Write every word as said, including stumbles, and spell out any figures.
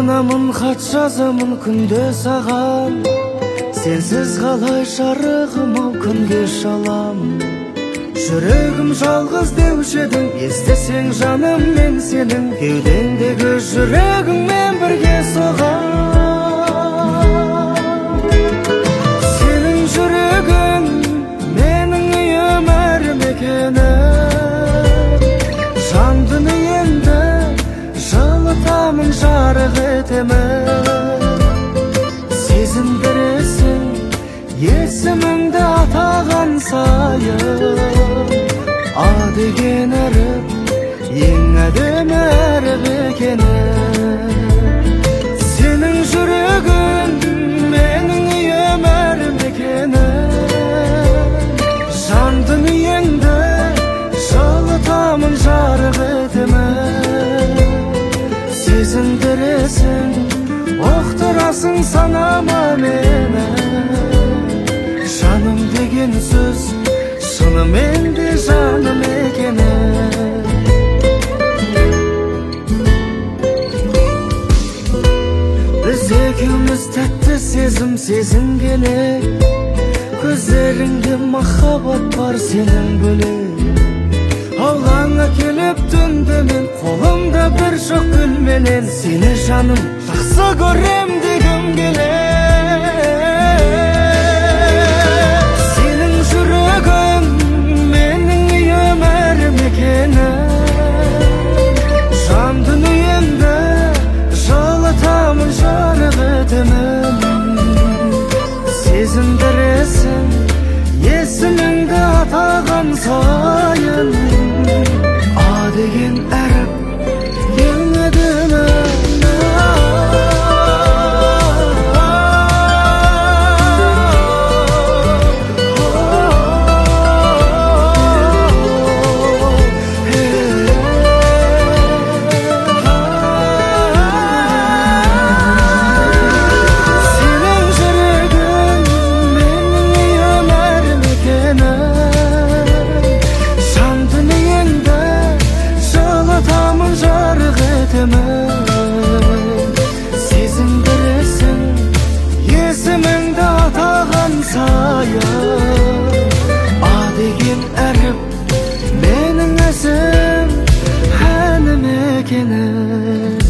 Сағынамын, хат жазамын күнде саған, сенсіз қалай жарығым ау күнге шаламын. Жүрегім жалғыз деуші едің, естесең жаным мен сенің, кеудеңдегі жүрегіңмен бірге соғам. Сенің жүрегің менің өмір мекенім, жан дүниемді жылытамын, жарық етемін. Сезіндіресің есіміңді атаған сайын, А деген әріп ең әдемі әріп екенін. Сенің жүрегің менің өмір мекенім, жан дүниеңді жылытамын, жарық етемін. Сезіндіресің, оқтырасың санама мені. Жаным деген сөз шынымен де жаным екені. Біз екеуміз тәтті сезім сезінгеле, көздеріңде махаббат бар сенің бөлек. Аулаңа келіп түнде мен қолымда бір шоқ гүлменен, сені жаным жақсы көрем дегім келе. Сенің жүрегің менің өмір мекенім, жан дүниемді жылытамын, жарық етемін. Сезіндіресің есіміңді атаған сайын, А деген әріп ең әдемі. Сезіндіресің есіміңді атаған сайын, А деген әріп менің әсем әнім екені.